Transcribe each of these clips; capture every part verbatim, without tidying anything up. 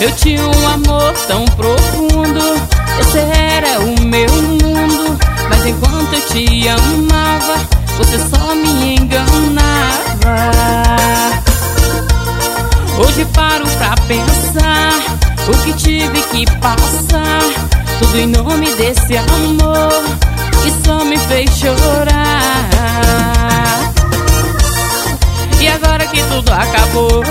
Eu tinha um amor tão profundo, esse era o meu mundo. Mas enquanto eu te amava, você só me enganava. Hoje paro pra pensar o que tive que passar, tudo em nome desse amor que só me fez chorar. E agora que tudo acabou,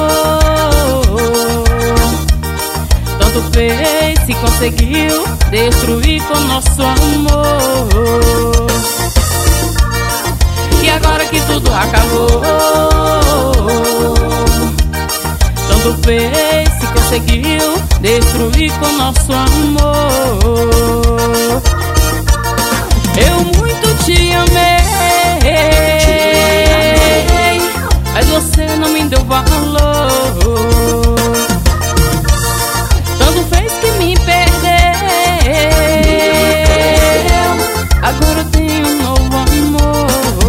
tanto fez se conseguiu destruir com nosso amor. E agora que tudo acabou, tanto fez se conseguiu destruir com nosso amor. Eu muito te amei, mas você não me deu valor. Tanto fez que me perdeu, agora eu tenho um novo amor.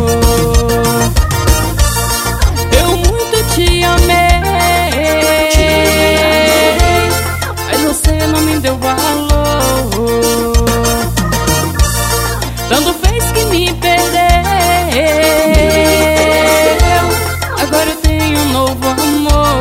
Eu muito te amei, mas você não me deu valor. Tanto fez que me perdeu, agora eu tenho um novo amor.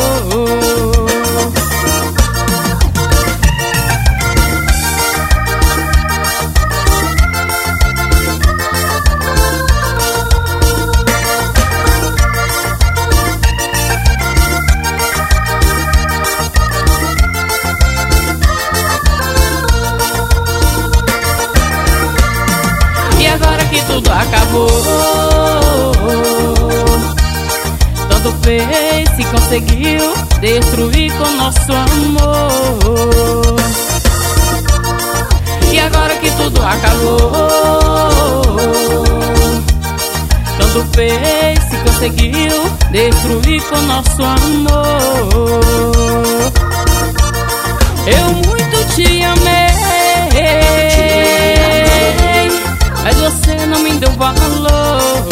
E agora que tudo acabou, tanto fez se conseguiu destruir com nosso amor. E agora que tudo acabou, tanto fez se conseguiu destruir com nosso amor. Eu muito te amei, mas você não me deu valor.